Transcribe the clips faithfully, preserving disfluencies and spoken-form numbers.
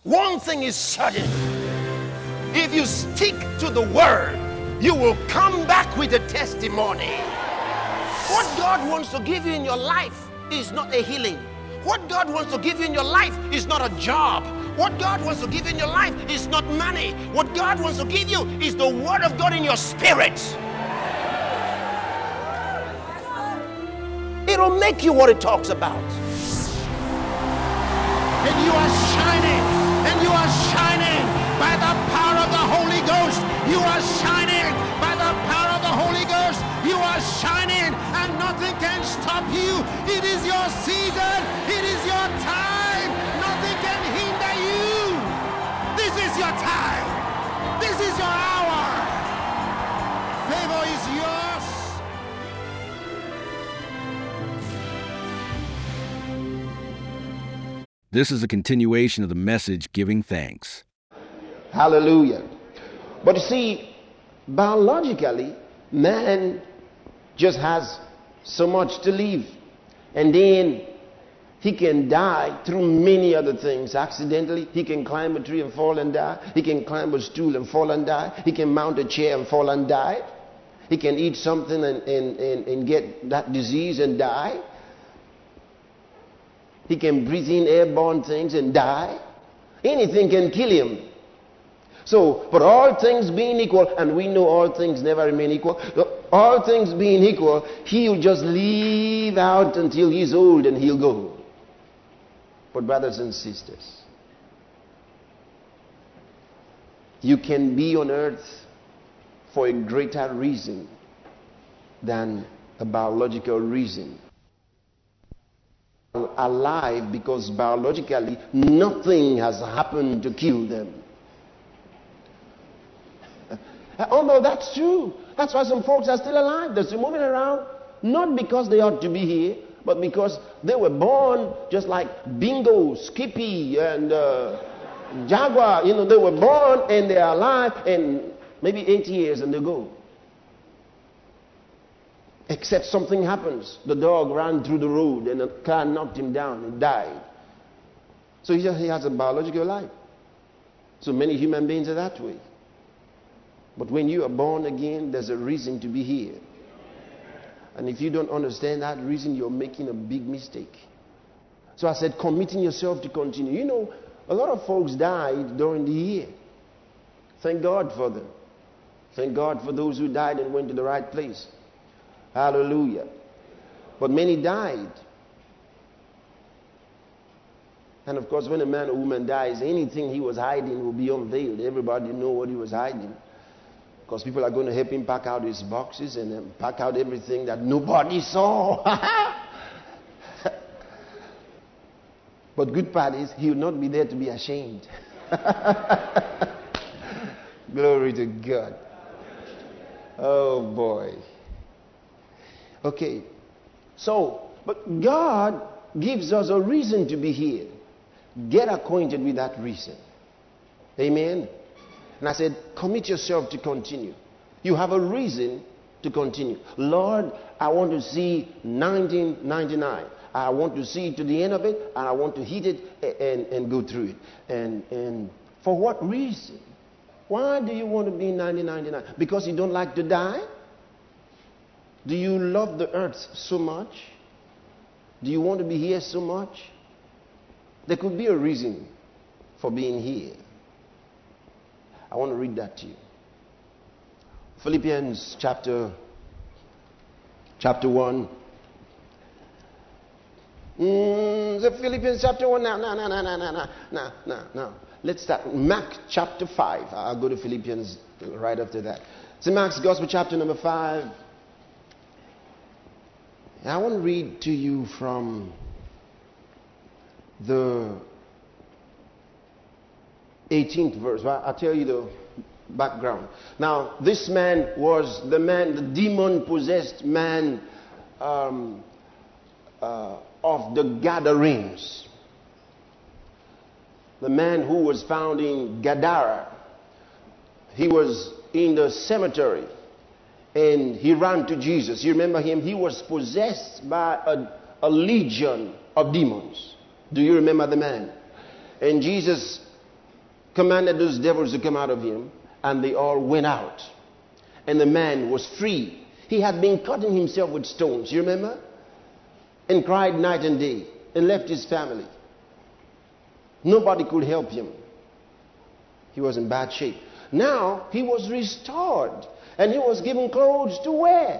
One thing is certain. If you stick to the word, you will come back with a testimony. What God wants to give you in your life is not a healing. What God wants to give you in your life is not a job. What God wants to give you in your life is not money. What God wants to give you is the word of God in your spirit. It'll make you what it talks about. And you are shining, and you are shining by the power of the Holy Ghost. You are shining by the power of the Holy Ghost. You are shining, and nothing can stop you. It is your season. It is your time. Nothing can hinder you. This is your time. This is your hour. Favor is yours. This is a continuation of the message, Giving Thanks. Hallelujah. But you see, biologically, man just has so much to live. And then he can die through many other things. Accidentally, he can climb a tree and fall and die. He can climb a stool and fall and die. He can mount a chair and fall and die. He can eat something and, and, and, and get that disease and die. He can breathe in airborne things and die. Anything can kill him. So, but all things being equal, and we know all things never remain equal, all things being equal, he'll just leave out until he's old and he'll go. But brothers and sisters, you can be on earth for a greater reason than a biological reason. Alive because biologically nothing has happened to kill them. Oh no, that's true. That's why some folks are still alive. They're still moving around, not because they ought to be here, but because they were born just like Bingo, Skippy, and uh, Jaguar. You know, they were born and they're alive, and maybe eight years and they go. Except something happens. The dog ran through the road and a car knocked him down and died. So he just, he has a biological life. So many human beings are that way. But when you are born again, there's a reason to be here. And if you don't understand that reason, you're making a big mistake. So I said, committing yourself to continue. You know, a lot of folks died during the year. Thank God for them. Thank God for those who died and went to the right place. Hallelujah. But many died. And of course, when a man or woman dies, anything he was hiding will be unveiled. Everybody know what he was hiding. Because people are going to help him pack out his boxes and um, pack out everything that nobody saw. But good part is, he will not be there to be ashamed. Glory to God. Oh boy. Okay. So, but God gives us a reason to be here. Get acquainted with that reason. Amen. And I said, commit yourself to continue. You have a reason to continue. Lord, I want to see nineteen ninety-nine. I want to see to the end of it, and I want to hit it and, and go through it. And, and for what reason? Why do you want to be in nineteen ninety-nine? Because you don't like to die? Do you love the earth so much? Do you want to be here so much? There could be a reason for being here. I want to read that to you. Philippians chapter chapter one. Mm, the Philippians chapter one. No, no, no, no, no, no, no, no, no. Let's start. Mark chapter five. I'll go to Philippians right after that. It's Mark's Gospel chapter number five. I want to read to you from the eighteenth verse. I'll tell you the background. Now, this man was the man, the demon-possessed man um, uh, of the Gadarenes. The man who was found in Gadara. He was in the cemetery and he ran to Jesus. You remember him? He was possessed by a, a legion of demons. Do you remember the man? And Jesus commanded those devils to come out of him, and they all went out. And the man was free. He had been cutting himself with stones, you remember? And cried night and day, and left his family. Nobody could help him. He was in bad shape. Now he was restored, and he was given clothes to wear.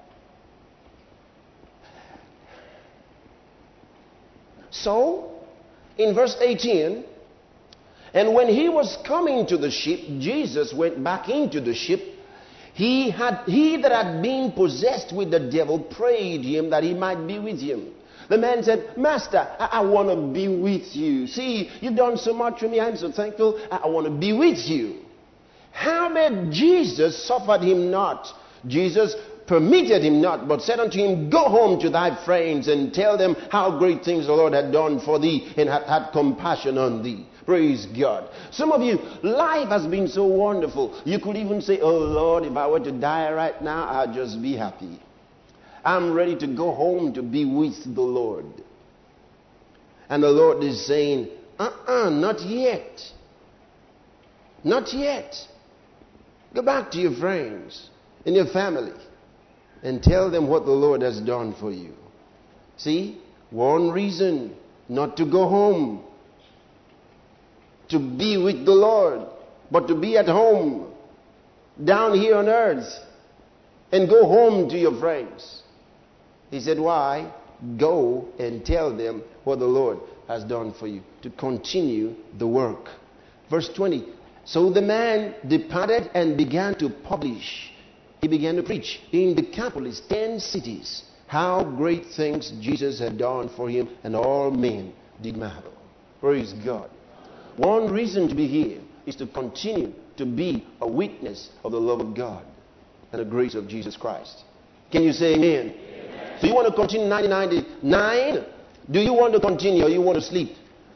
So, in verse eighteen, and when he was coming to the ship, Jesus went back into the ship. He had he that had been possessed with the devil prayed him that he might be with him. The man said, Master, I, I want to be with you. See, you've done so much for me. I'm so thankful. I, I want to be with you. Howbeit Jesus suffered him not. Jesus permitted him not, but said unto him, Go home to thy friends and tell them how great things the Lord had done for thee and had had compassion on thee. Praise God. Some of you, life has been so wonderful. You could even say, Oh Lord, if I were to die right now, I'd just be happy. I'm ready to go home to be with the Lord. And the Lord is saying, uh-uh, not yet. Not yet. Go back to your friends and your family and tell them what the Lord has done for you. See, one reason not to go home, to be with the Lord, but to be at home, down here on earth, and go home to your friends. He said, why? Go and tell them what the Lord has done for you, to continue the work. Verse twenty, so the man departed and began to publish. He began to preach in Decapolis, ten cities, how great things Jesus had done for him, and all men did marvel. Praise God. One reason to be here is to continue to be a witness of the love of God and the grace of Jesus Christ. Can you say amen? Amen. Do you want to continue nineteen ninety-nine? Do you want to continue or you want to sleep?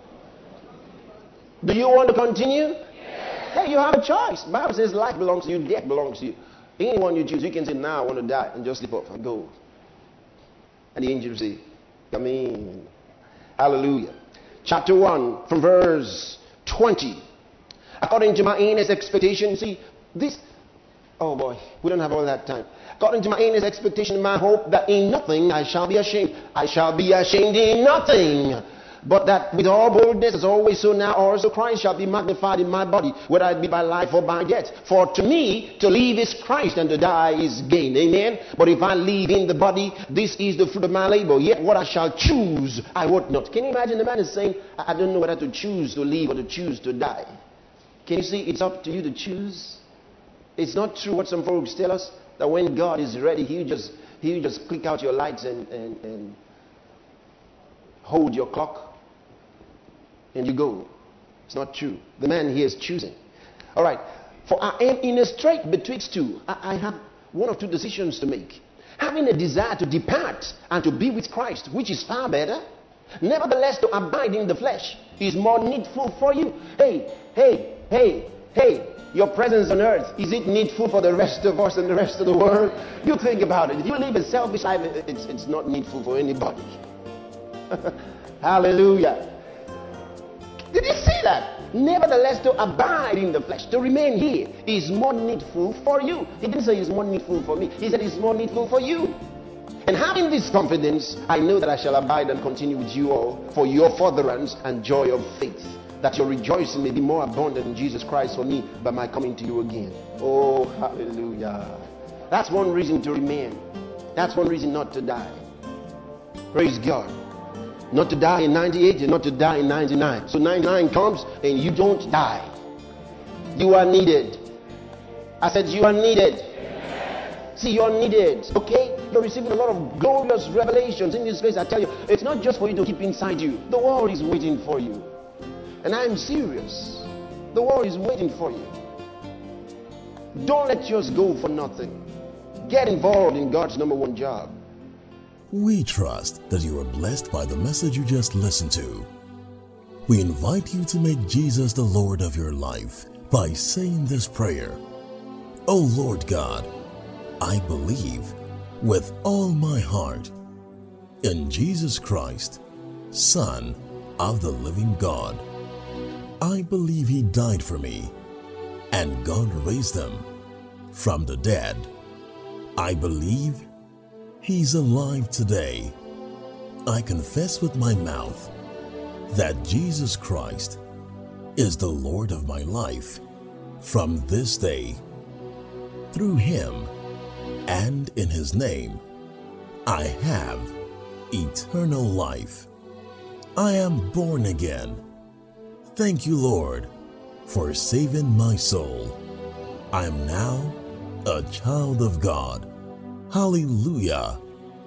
Do you want to continue? Yes. Hey, you have a choice. The Bible says life belongs to you, death belongs to you. Anyone you choose, you can say, now I want to die, and just sleep off and go. And the angel will say, come in. Hallelujah. Chapter one, from verse twenty. According to my earnest expectation, see, this, oh boy, we don't have all that time. According to my earnest expectation, my hope, that in nothing I shall be ashamed. I shall be ashamed in nothing. But that with all boldness, as always so now, also Christ shall be magnified in my body, whether it be by life or by death. For to me, to live is Christ, and to die is gain. Amen. But if I live in the body, this is the fruit of my labor. Yet what I shall choose, I wot not. Can you imagine the man is saying, I don't know whether to choose to live or to choose to die. Can you see, it's up to you to choose. It's not true what some folks tell us, that when God is ready, He'll just, he'll just click out your lights and, and, and hold your clock, and you go. It's not true. The man here is choosing. All right. For I am in a strait betwixt two. I, I have one or two decisions to make. Having a desire to depart and to be with Christ, which is far better. Nevertheless, to abide in the flesh is more needful for you. Hey, hey, hey, hey. Your presence on earth, is it needful for the rest of us and the rest of the world? You think about it. If you live a selfish life, it's, it's not needful for anybody. Hallelujah. Did you see that? Nevertheless, to abide in the flesh, to remain here, is more needful for you. He didn't say it's more needful for me. He said it's more needful for you. And having this confidence, I know that I shall abide and continue with you all for your furtherance and joy of faith, that your rejoicing may be more abundant in Jesus Christ for me by my coming to you again. Oh, hallelujah. That's one reason to remain. That's one reason not to die. Praise God. Not to die in ninety-eight and not to die in ninety-nine. So ninety-nine comes and you don't die. You are needed. I said you are needed. Amen. See, you're needed. Okay? You're receiving a lot of glorious revelations in this place. I tell you, it's not just for you to keep inside you. The world is waiting for you. And I'm serious. The world is waiting for you. Don't let yours go for nothing. Get involved in God's number one job. We trust that you are blessed by the message you just listened to. We invite you to make Jesus the Lord of your life by saying this prayer. Oh Lord God, I believe with all my heart in Jesus Christ, Son of the living God. I believe He died for me, and God raised Him from the dead. I believe He's alive today. I confess with my mouth that Jesus Christ is the Lord of my life from this day. Through Him and in His name, I have eternal life. I am born again. Thank you, Lord, for saving my soul. I am now a child of God. Hallelujah.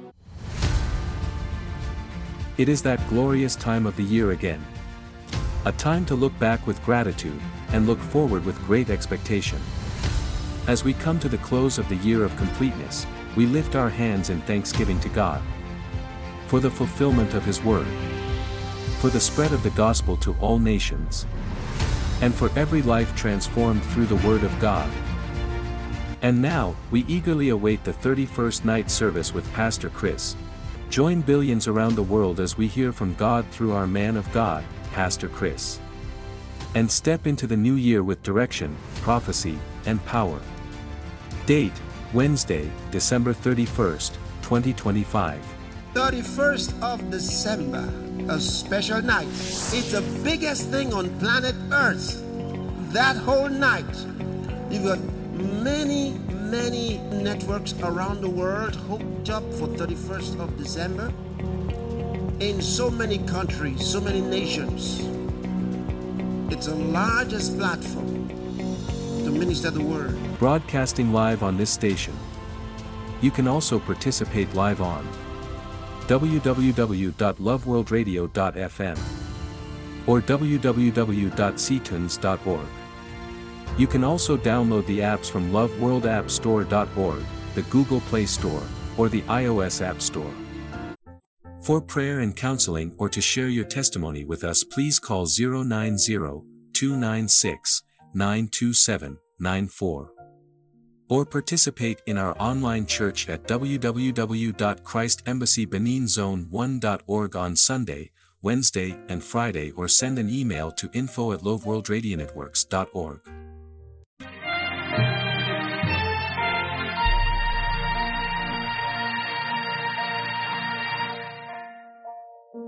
It is that glorious time of the year again. A time to look back with gratitude and look forward with great expectation. As we come to the close of the year of completeness, we lift our hands in thanksgiving to God for the fulfillment of His word, for the spread of the gospel to all nations, and for every life transformed through the word of God. And now, we eagerly await the thirty-first night service with Pastor Chris. Join billions around the world as we hear from God through our man of God, Pastor Chris. And step into the new year with direction, prophecy, and power. Date, Wednesday, December thirty-first, twenty twenty-five. thirty-first of December, a special night. It's the biggest thing on planet Earth. That whole night, you've got many, many networks around the world hooked up for thirty-first of December. In so many countries, so many nations. It's the largest platform to minister the word. Broadcasting live on this station. You can also participate live on w w w dot love world radio dot f m or w w w dot c tunes dot org. You can also download the apps from love world app store dot org, the Google Play Store, or the iOS App Store. For prayer and counseling or to share your testimony with us, please call zero nine zero, two nine six, nine two seven, nine four. Or participate in our online church at w w w dot christ embassy benin zone one dot org on Sunday, Wednesday, and Friday, or send an email to info at love world radio networks dot org.